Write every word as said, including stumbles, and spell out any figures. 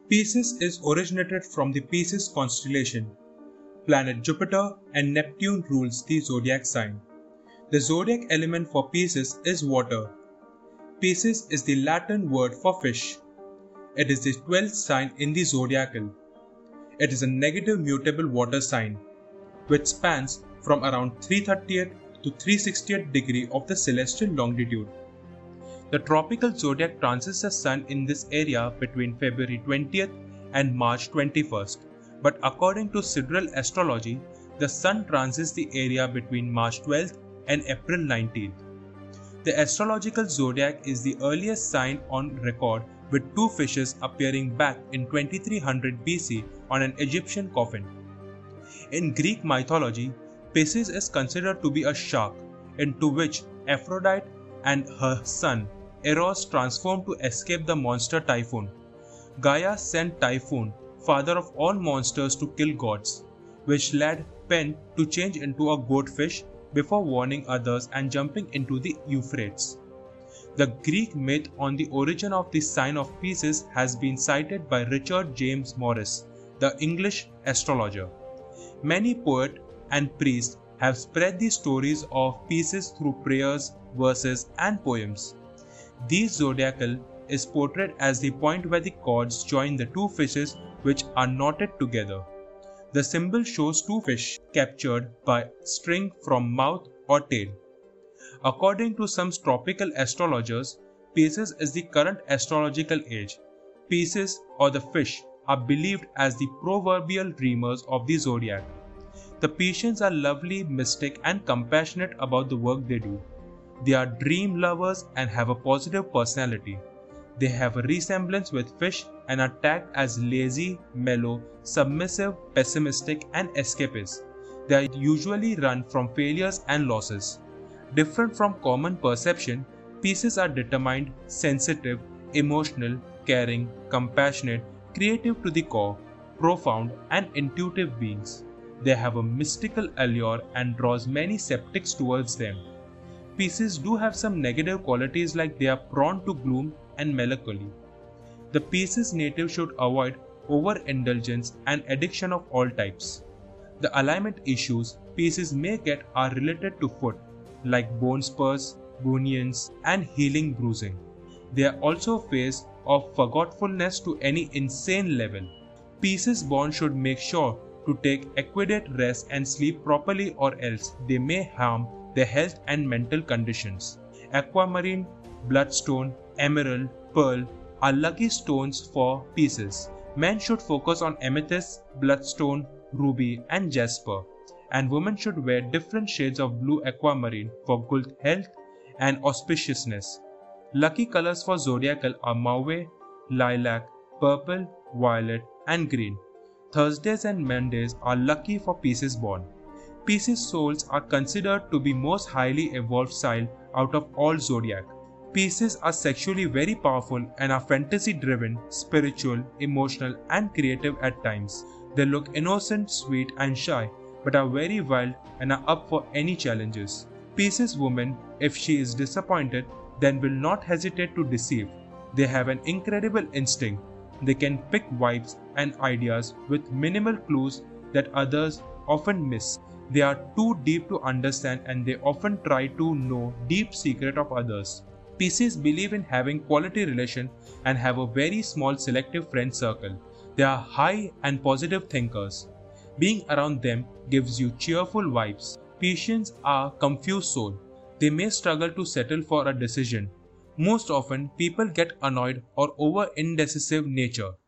Pisces is originated from the Pisces constellation. Planet Jupiter and Neptune rules the zodiac sign. The zodiac element for Pisces is water. Pisces is the Latin word for fish. It is the twelfth sign in the zodiacal. It is a negative mutable water sign, which spans from around three hundred thirtieth to three hundred sixtieth degree of the celestial longitude. The tropical zodiac transits the sun in this area between February twentieth and March twenty-first, but according to sidereal astrology, the sun transits the area between March twelfth and April nineteenth. The astrological zodiac is the earliest sign on record, with two fishes appearing back in twenty-three hundred B C on an Egyptian coffin. In Greek mythology, Pisces is considered to be a shark, into which Aphrodite and her son Eros transformed to escape the monster Typhoon. Gaia sent Typhoon, father of all monsters, to kill gods, which led Pen to change into a goatfish before warning others and jumping into the Euphrates. The Greek myth on the origin of the sign of Pisces has been cited by Richard James Morris, the English astrologer. Many poets and priests have spread the stories of Pisces through prayers, verses, and poems. The zodiacal is portrayed as the point where the cords join the two fishes which are knotted together. The symbol shows two fish captured by string from mouth or tail. According to some tropical astrologers, Pisces is the current astrological age. Pisces, or the fish, are believed as the proverbial dreamers of the zodiac. The Pisceans are lovely, mystic, and compassionate about the work they do. They are dream lovers and have a positive personality. They have a resemblance with fish and are tagged as lazy, mellow, submissive, pessimistic, and escapist. They usually run from failures and losses. Different from common perception, Pisces are determined, sensitive, emotional, caring, compassionate, creative to the core, profound, and intuitive beings. They have a mystical allure and draws many skeptics towards them. Pisces do have some negative qualities, like they are prone to gloom and melancholy. The Pisces native should avoid overindulgence and addiction of all types. The alignment issues Pisces may get are related to foot, like bone spurs, bunions, and healing bruising. They are also a phase of forgetfulness to any insane level. Pisces born should make sure to take adequate rest and sleep properly, or else they may harm their health and mental conditions. Aquamarine, bloodstone, emerald, pearl are lucky stones for Pisces. Men should focus on amethyst, bloodstone, ruby, and jasper, and women should wear different shades of blue aquamarine for good health and auspiciousness. Lucky colors for zodiacal are mauve, lilac, purple, violet, and green. Thursdays and Mondays are lucky for Pisces born. Pisces souls are considered to be most highly evolved sign out of all zodiac. Pisces are sexually very powerful and are fantasy-driven, spiritual, emotional, and creative at times. They look innocent, sweet, and shy, but are very wild and are up for any challenges. Pisces woman, if she is disappointed, then will not hesitate to deceive. They have an incredible instinct. They can pick vibes and ideas with minimal clues that others often miss. They are too deep to understand, and they often try to know deep secret of others. Pisces believe in having quality relation and have a very small selective friend circle. They are high and positive thinkers. Being around them gives you cheerful vibes. Pisceans are confused soul. They may struggle to settle for a decision. Most often, people get annoyed or over indecisive nature.